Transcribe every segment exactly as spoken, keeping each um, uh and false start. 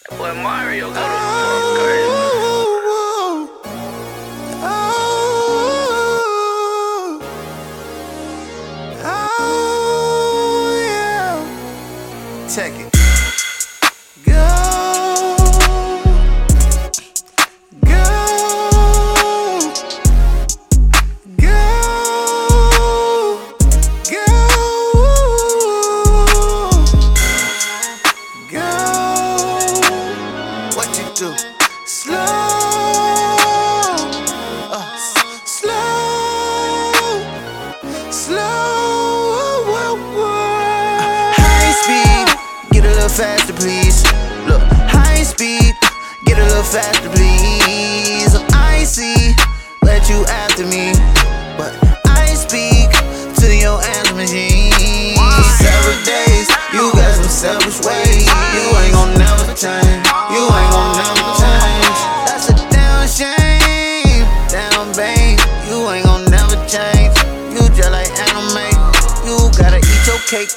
That boy Mario go to fuck crazy. Check it. Go, go, go, go, go. What you do? Slow, uh, slow, slow. Get a little faster, please. Look, high speed. Get a little faster, please. I'm icy, let you after me, but I speak to your answer machine. Several days, you got some selfish ways. You ain't gon' never change. You ain't gon' never change. That's a damn shame, damn babe. You ain't gon' never change. You just like anime. You gotta eat your cake.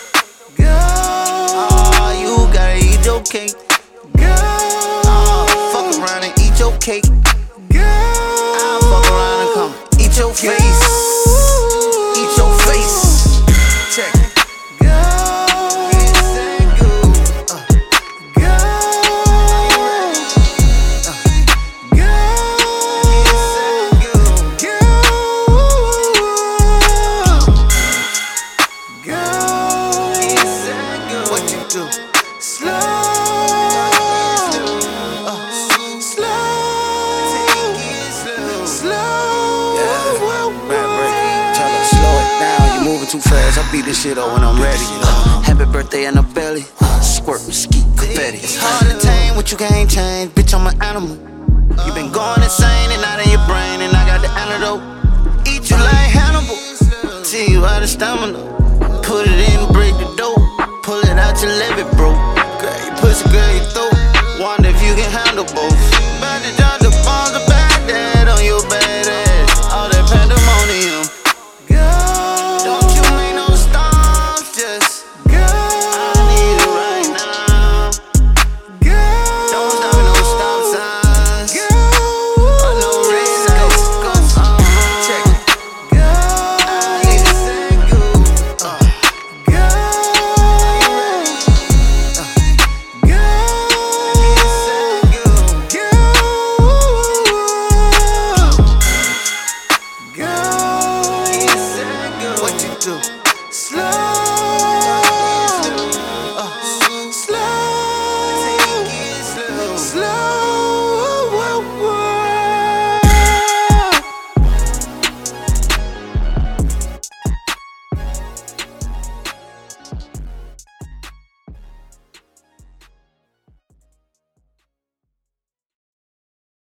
Oh, you gotta eat your cake. Oh, fuck around and eat your cake. I'll fuck around and come eat your face. Eat your face. Check it. Do. Slow, uh, slow, take it slow, slow. Yeah, rap break. Tell her slow it down. You moving too fast. I beat this shit up when I'm ready. Uh, happy birthday in the belly. Uh, squirt with ski confetti. It's hard to tame what you can't change. Bitch, I'm an animal. You been going insane and out of your brain, and I got the antidote. Eat you like Hannibal. Till you out of stamina. Put it in, break the dough. Pull it out your levy, bro. Girl, you pussy, girl, you